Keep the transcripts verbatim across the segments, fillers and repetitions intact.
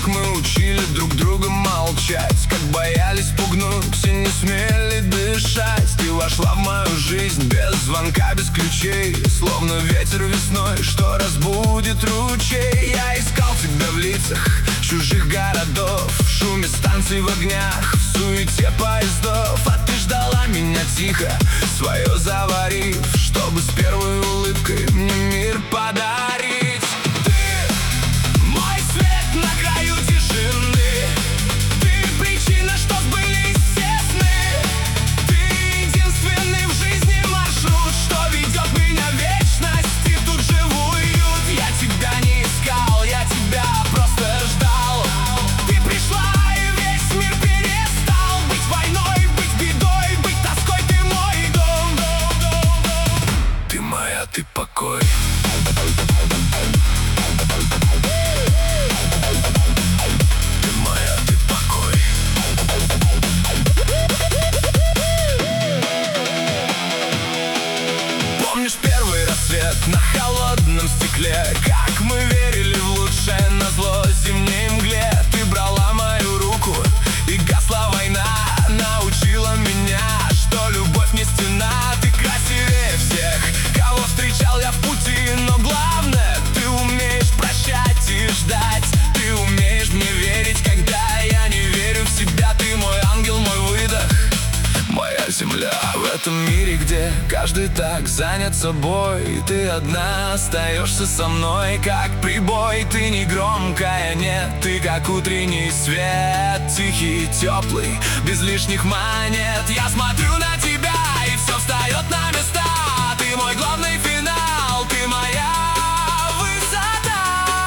Как мы учили друг друга молчать, как боялись пугнуть и не смели дышать. Ты вошла в мою жизнь без звонка, без ключей, словно ветер весной, что разбудит ручей. Я искал тебя в лицах чужих городов, в шуме станций, в огнях, в суете поездов. А ты ждала меня тихо, свое заварив, чтобы с первой улыбкой мне мир подарить. Ты мой свет на краю тишины, ты причина, что сбылись все сны. Ты единственный в жизни маршрут, что ведет меня в вечность и тут же в уют. Я тебя не искал, я тебя просто ждал. Ты пришла, и весь мир перестал быть войной, быть бедой, быть тоской. Ты мой дом, ты моя, ты покой. Помнишь первый рассвет на холодном стекле, как мы верили в лучшее назло зимней мгле. Ты брала мою руку, и гасла война, научила меня, что любовь не стена. Ты красивее всех, кого встречал я в пути, но главное, ты умеешь прощать и ждать. Ты умеешь мне верить, когда я не верю в себя. Ты мой ангел, мой выдох, моя земля. В этом мире, где каждый так занят собой, и ты одна остаешься со мной, как прибой. Ты не громкая, нет, ты как утренний свет, тихий, теплый, без лишних монет. Я смотрю на тебя, и все встает на места. Ты мой главный финал, ты моя высота.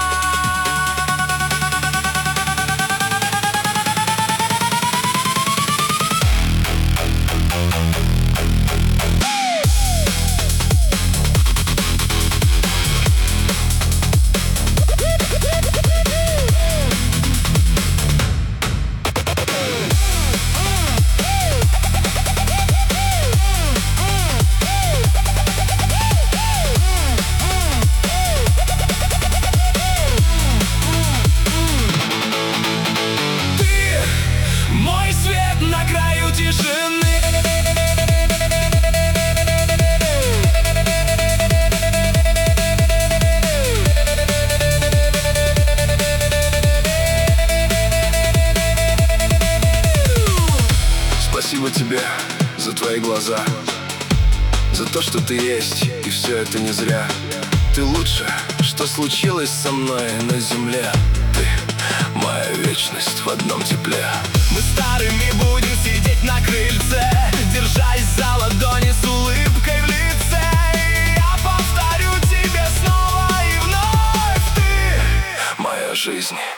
Спасибо тебе за твои глаза, за то, что ты есть, и все это не зря. Ты лучшее, что случилось со мной на земле. Ты моя вечность в одном тепле. Мы старыми будем сидеть на крыльце, держась за ладони с улыбкой в лице. И я повторю тебе снова и вновь: ты моя жизнь.